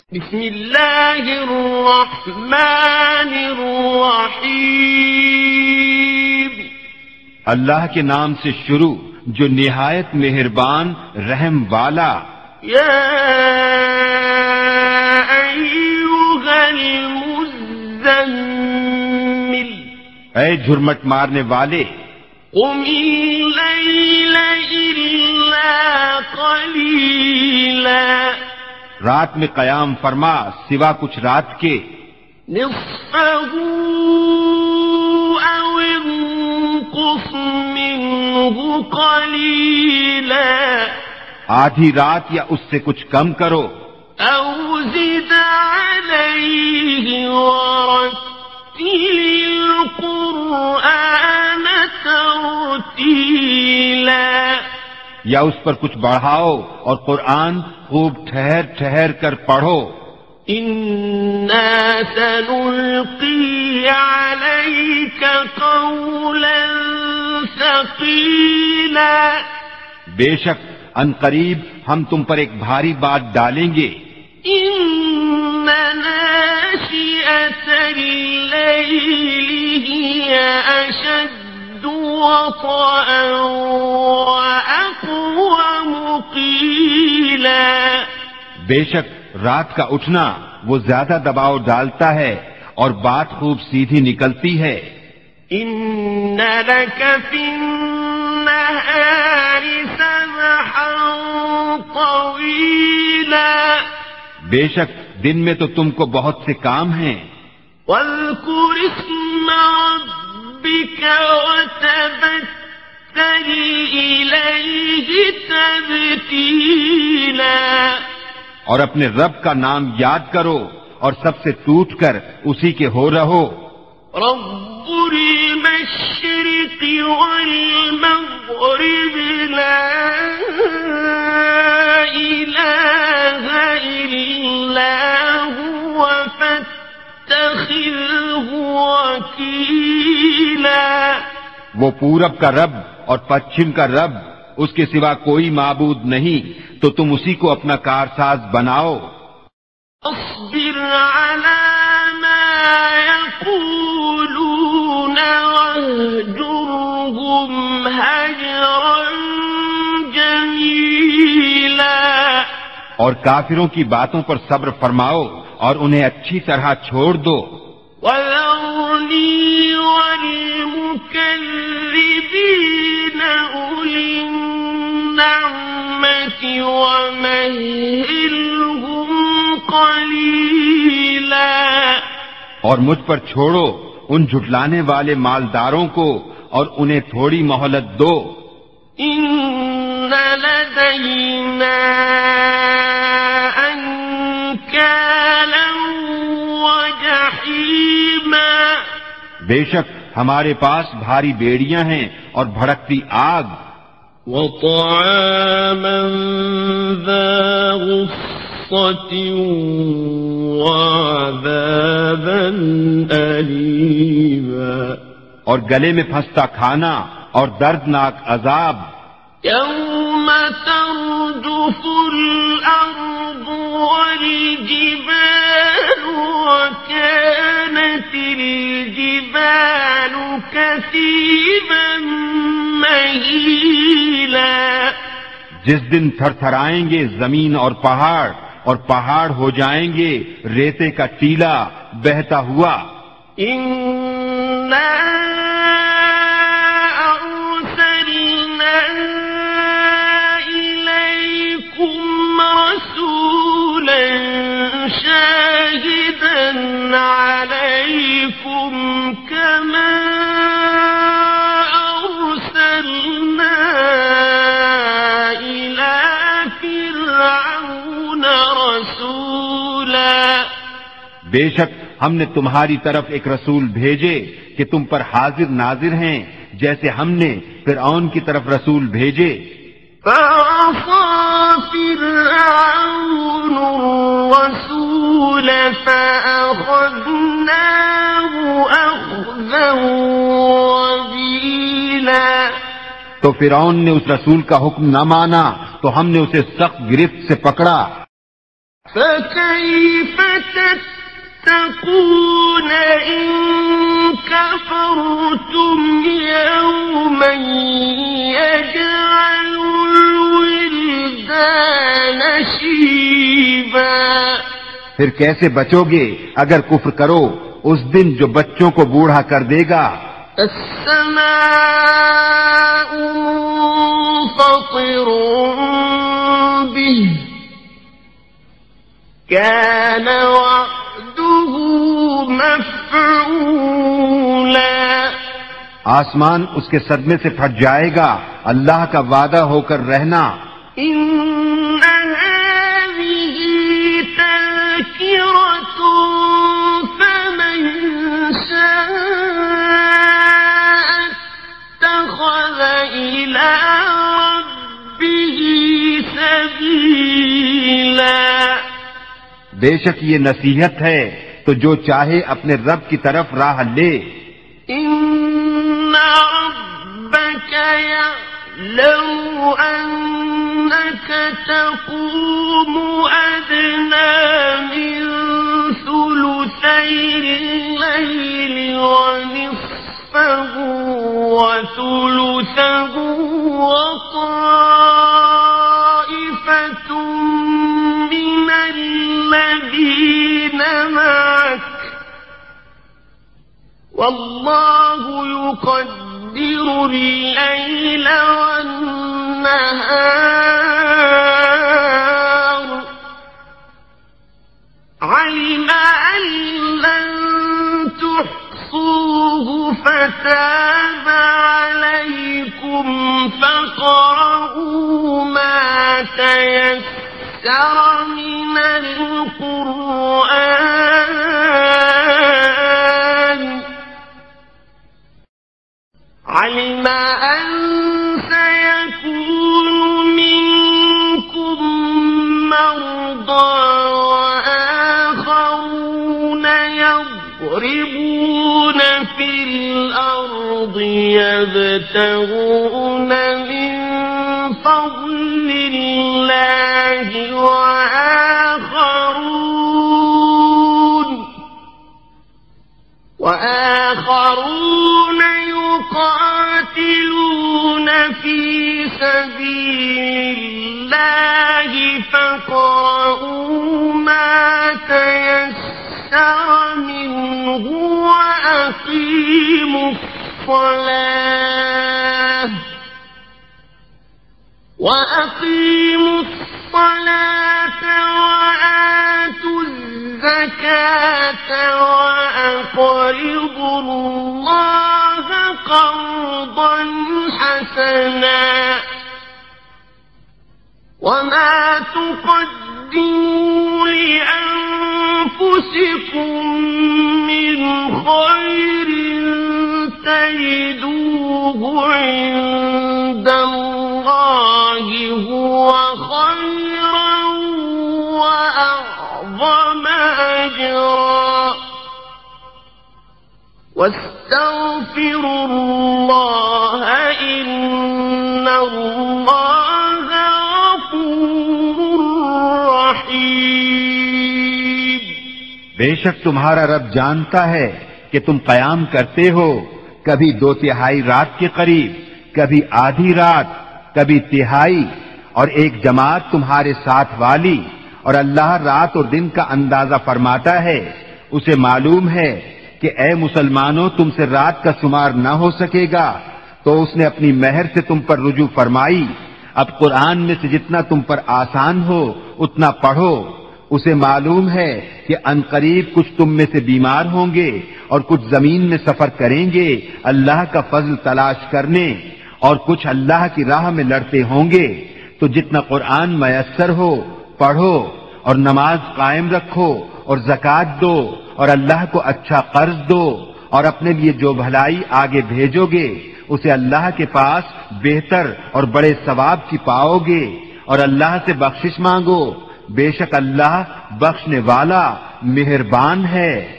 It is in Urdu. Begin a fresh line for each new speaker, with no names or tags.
بسم اللہ الرحمن الرحیم،
اللہ کے نام سے شروع جو نہایت مہربان رحم والا۔
یا ایھا المزمل،
اے جھرمٹ مارنے والے،
قم اللیل الا قلیلا،
رات میں قیام فرما سوا کچھ رات کے،
نصفہ او انقص منہ قلیلا،
آدھی رات یا اس سے کچھ کم کرو،
او زد علیہ ورتل القرآن ترتیلا،
یا اس پر کچھ بڑھاؤ اور قرآن خوب ٹھہر ٹھہر کر پڑھو۔
انا سنلقی علیک قولا ثقیلا،
بے شک ان قریب ہم تم پر ایک بھاری بات ڈالیں گے۔
ان ناشئۃ اللیل ہی اشد وطئا واقوم قیلا،
بے شک رات کا اٹھنا وہ زیادہ دباؤ ڈالتا ہے اور بات خوب سیدھی نکلتی ہے۔
ان لک فی النہار سبحا طویلا، بے
شک دن میں تو تم کو بہت سے کام ہیں۔
واذکر اسم ربک وتبتل الیہ تبتیلا،
اور اپنے رب کا نام یاد کرو اور سب سے ٹوٹ کر اسی کے ہو رہو۔
رب المشرق والمغرب لا الہ الا هو فاتخذہ وکیلا،
وہ پورب کا رب اور پچھم کا رب، اس کے سوا کوئی معبود نہیں، تو تم اسی کو اپنا کارساز بناؤ۔
اصبر علی ما یقولون واہجرہم ہجرا جمیلا،
اور کافروں کی باتوں پر صبر فرماؤ اور انہیں اچھی طرح چھوڑ دو۔
وَذَرْنِي وَالْمُكَذِّبِينَ أُولِي النَّعْمَةِ وَمَهِّلْهُمْ قَلِيلًا،
اور مجھ پر چھوڑو ان جھٹلانے والے مالداروں کو اور انہیں تھوڑی مہلت دو۔
إِنَّ لَدَيْنَا أَنكَالًا وَجَحِيمًا،
بے شک ہمارے پاس بھاری بیڑیاں ہیں اور بھڑکتی آگ۔
وَطَعَامًا ذَا غُصَّةٍ وَعَذَابًا أَلِيمًا،
اور گلے میں پھنستا کھانا اور دردناک عذاب۔
يَوْمَ تَرْجُفُ الْأَرْضُ وَالْجِبَالُ وَكَانَتِ الْجِبَالُ كَثِيبًا مَّهِيلًا،
جس دن تھر تھرائیں گے زمین اور پہاڑ ہو جائیں گے ریتے کا ٹیلا بہتا ہوا۔
إِنَّا أَرْسَلْنَا إِلَيْكُمْ رَسُولًا شَاهِدًا عَلَيْكُمْ كَمَا أَرْسَلْنَا إِلَى فِرْعَوْنَ رَسُولًا،
بے شک ہم نے تمہاری طرف ایک رسول بھیجے کہ تم پر حاضر ناظر ہیں، جیسے ہم نے فرعون کی طرف رسول بھیجے۔
فَعَصَىٰ فِرْعَوْنُ الرَّسُولَ فَأَخَذْنَاهُ أَخْذًا وَبِيلًا،
تو فرعون نے اس رسول کا حکم نہ مانا تو ہم نے اسے سخت گرفت سے پکڑا۔
فكيف تتقون إن كفرتم يوما يجعل الولدان شيبا؟
پھر کیسے بچو گے اگر کفر کرو اس دن جو بچوں کو بوڑھا کر دے گا؟
السماء منفطر به كان وعده مفعولا۔
آسمان اس کے صدمے سے پھٹ جائے گا، اللہ کا وعدہ ہو کر رہنا۔
إن هذه تذكرة فمن شاء اتخذ إلى ربه سبيلا۔
بے شک یہ نصیحت ہے تو جو چاہے اپنے رب کی طرف راہ لے۔
إن ربك يعلم أنك تقوم أدنى من ثلثي الليل ونصفه وثلثه وطائفة من الذين معك والله يقدر الليل والنهار علم أن لن تحصوه فتاب عليكم فاقرؤوا ما تيسر من القرآن علم أن سيكون منكم مرضى وآخرون يضربون في الأرض يبتغون من فضل الله وآخرون يقاتلون في سبيل الله فاقرؤوا ما تيسر منه وأقيموا الصلاة وآتوا الزكاة وأقرضوا الله قرضا حسنا وما تقدموا لأنفسكم من خير تجدوه عند الله هو خيرا وأعظم أجرا واستغفروا الله إن الله غفور رحيم۔
بے شک تمہارا رب جانتا ہے کہ تم قیام کرتے ہو، کبھی 2/3 رات کے قریب، کبھی آدھی رات، کبھی تہائی، اور ایک جماعت تمہارے ساتھ والی، اور اللہ رات اور دن کا اندازہ فرماتا ہے۔ اسے معلوم ہے کہ اے مسلمانوں تم سے رات کا شمار نہ ہو سکے گا، تو اس نے اپنی مہر سے تم پر رجوع فرمائی۔ اب قرآن میں سے جتنا تم پر آسان ہو اتنا پڑھو۔ اسے معلوم ہے کہ عنقریب کچھ تم میں سے بیمار ہوں گے اور کچھ زمین میں سفر کریں گے اللہ کا فضل تلاش کرنے، اور کچھ اللہ کی راہ میں لڑتے ہوں گے۔ تو جتنا قرآن میسر ہو پڑھو، اور نماز قائم رکھو، اور زکوٰۃ دو، اور اللہ کو اچھا قرض دو، اور اپنے لیے جو بھلائی آگے بھیجو گے اسے اللہ کے پاس بہتر اور بڑے ثواب کی پاؤ گے، اور اللہ سے بخشش مانگو، بے شک اللہ بخشنے والا مہربان ہے۔